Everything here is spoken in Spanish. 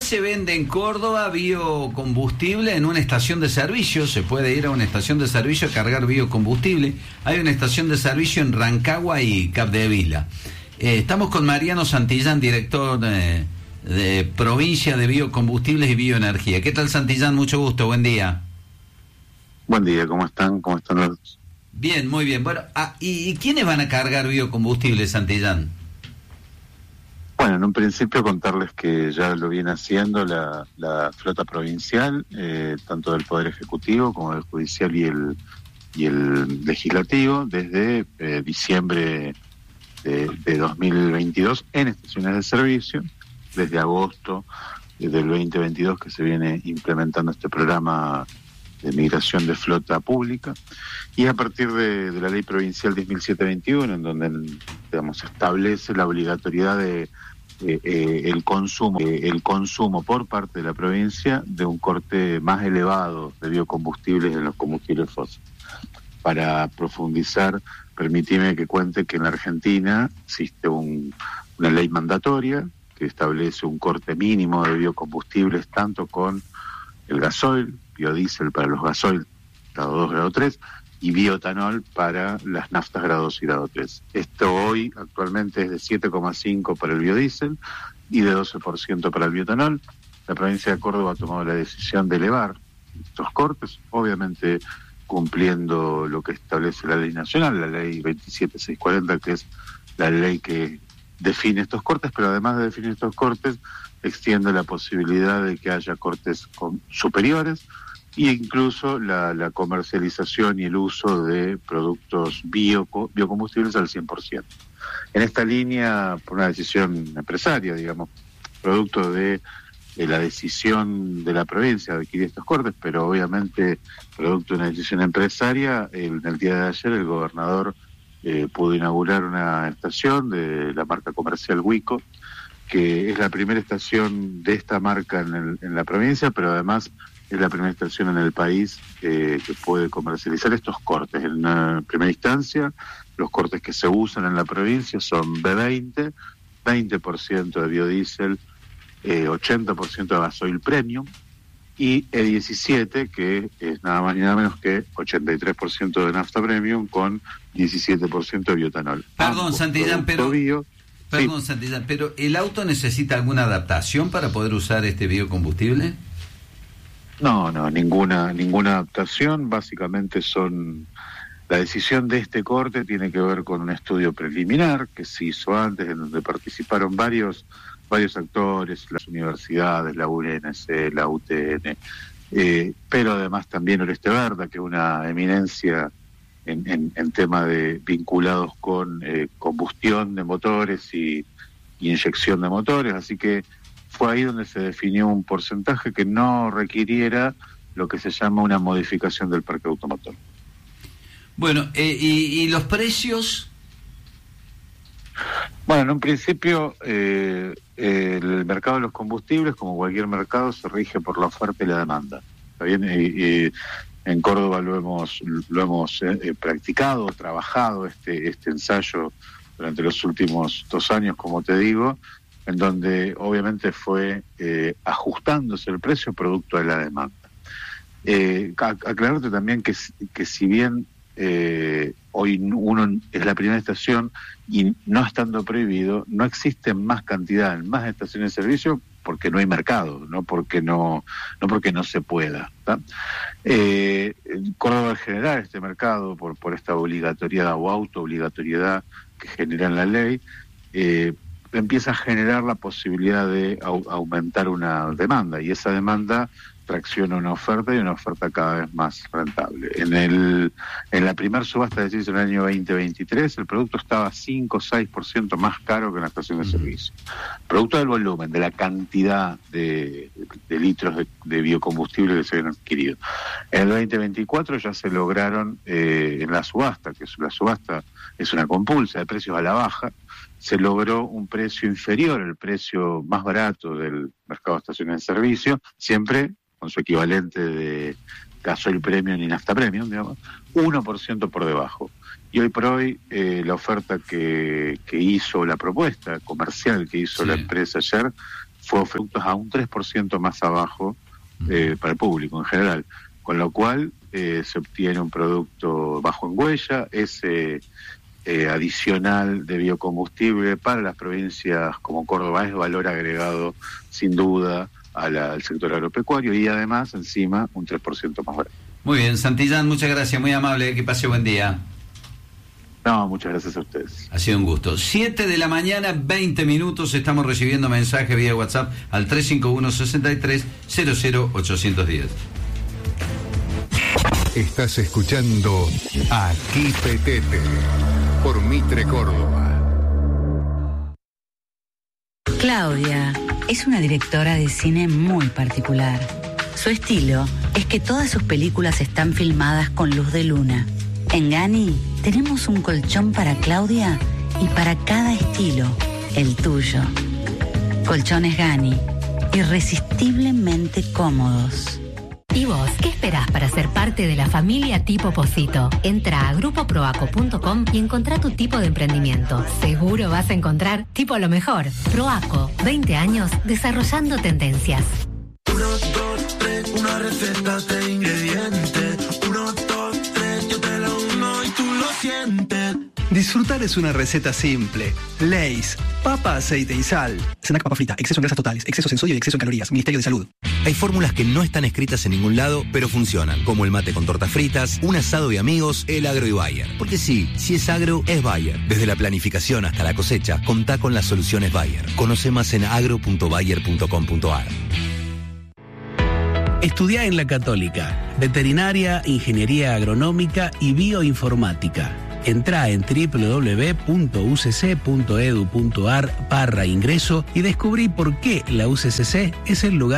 se vende en Córdoba biocombustible en una estación de servicio. Se puede ir a una estación de servicio a cargar biocombustible. Hay una estación de servicio en Rancagua y Capdevila. Estamos con Mariano Santillán, director de Provincia de Biocombustibles y Bioenergía. ¿Qué tal, Santillán? Mucho gusto, buen día. Buen día, ¿cómo están? ¿Cómo están los? Bien, muy bien. Bueno, ¿y quiénes van a cargar biocombustible, Santillán? Bueno, en un principio contarles que ya lo viene haciendo la flota provincial, tanto del Poder Ejecutivo como del Judicial y el Legislativo, desde diciembre de 2022 en estaciones de servicio, desde agosto del 2022 que se viene implementando este programa de migración de flota pública, y a partir de la Ley Provincial 10.721, en donde, digamos, establece la obligatoriedad de el consumo por parte de la provincia de un corte más elevado de biocombustibles en los combustibles fósiles. Para profundizar, permíteme que cuente que en la Argentina existe una ley mandatoria que establece un corte mínimo de biocombustibles, tanto con el gasoil, biodiesel para los gasoil grado 2, grado 3, y bioetanol para las naftas grado 2 y grado 3. Esto hoy actualmente es de 7,5 para el biodiesel y de 12% para el bioetanol. La provincia de Córdoba ha tomado la decisión de elevar estos cortes, obviamente cumpliendo lo que establece la ley nacional, la ley 27640, que es la ley que define estos cortes, pero además de definir estos cortes, extiende la posibilidad de que haya cortes superiores, e incluso la comercialización y el uso de productos biocombustibles al 100%. En esta línea, por una decisión empresaria, digamos, producto de la decisión de la provincia de adquirir estos cortes, pero obviamente producto de una decisión empresaria, en el día de ayer el gobernador pudo inaugurar una estación de la marca comercial Wico, que es la primera estación de esta marca en la provincia, pero además es la primera estación en el país que puede comercializar estos cortes. En primera instancia, los cortes que se usan en la provincia son B20, 20% de biodiesel, 80% de gasoil premium, y E17, que es nada más ni nada menos que 83% de nafta premium con 17% de bioetanol. Perdón, Santillán, Santillán, pero ¿el auto necesita alguna adaptación para poder usar este biocombustible? No, ninguna adaptación. Básicamente la decisión de este corte tiene que ver con un estudio preliminar que se hizo antes, en donde participaron varios actores, las universidades, la UNC, la UTN, pero además también Oreste Verda, que es una eminencia en tema de vinculados con combustión de motores y inyección de motores, así que fue ahí donde se definió un porcentaje que no requiriera lo que se llama una modificación del parque automotor. Bueno, ¿y los precios? Bueno, en un principio el mercado de los combustibles, como cualquier mercado, se rige por la oferta y la demanda. ¿Está bien? En Córdoba lo hemos practicado, trabajado este ensayo durante los últimos 2 años, como te digo, en donde obviamente fue ajustándose el precio producto de la demanda. Aclararte también que si bien hoy uno es la primera estación y no estando prohibido, no existe más cantidad en más estaciones de servicio porque no hay mercado, no porque no se pueda, ¿tá? Córdoba, al generar este mercado por esta obligatoriedad o autoobligatoriedad que genera en la ley, empieza a generar la posibilidad de aumentar una demanda, y esa demanda tracciona una oferta, y una oferta cada vez más rentable. En la primera subasta de servicio en el año 2023, el producto estaba 5 o 6% más caro que en la estación de servicio. Producto del volumen, de la cantidad de litros de biocombustible que se habían adquirido. En el 2024 ya se lograron en la subasta, la subasta es una compulsa de precios a la baja, se logró un precio inferior al precio más barato del mercado de estaciones de servicio, siempre con su equivalente de gasoil premium y nafta premium, digamos, 1% por debajo. Y hoy por hoy la oferta que hizo, la propuesta comercial que hizo la empresa ayer, fue ofertas a un 3% más abajo para el público en general, con lo cual se obtiene un producto bajo en huella, ese adicional de biocombustible para las provincias como Córdoba es valor agregado sin duda al sector agropecuario y además encima un 3% más barato. Muy bien, Santillán, muchas gracias, muy amable, que pase buen día. No, muchas gracias a ustedes. Ha sido un gusto. 7 de la mañana, 20 minutos, estamos recibiendo mensajes vía WhatsApp al 351-63-00810. Estás escuchando Aquí Petete por Mitre Córdoba. Claudia es una directora de cine muy particular. Su estilo es que todas sus películas están filmadas con luz de luna. En Gani tenemos un colchón para Claudia y para cada estilo, el tuyo. Colchones Gani, irresistiblemente cómodos. ¿Y vos qué esperás para ser parte de la familia Tipo Pocito? Entra a grupoproaco.com y encontrá tu tipo de emprendimiento. Seguro vas a encontrar tipo lo mejor. Proaco, 20 años desarrollando tendencias. 1, 2, 3, una receta de ingredientes. 1, 2, 3, yo te la uno y tú lo sientes. Disfrutar es una receta simple. Lay's, papa, aceite y sal. Snack papa frita, exceso en grasas totales, excesos en sodio y exceso en calorías. Ministerio de Salud. Hay fórmulas que no están escritas en ningún lado, pero funcionan. Como el mate con tortas fritas, un asado de amigos, el agro y Bayer. Porque sí, si es agro, es Bayer. Desde la planificación hasta la cosecha, contá con las soluciones Bayer. Conoce más en agro.bayer.com.ar. Estudiá en la Católica, veterinaria, ingeniería agronómica y bioinformática. Entrá en www.ucc.edu.ar/ingreso y descubrí por qué la UCCC es el lugar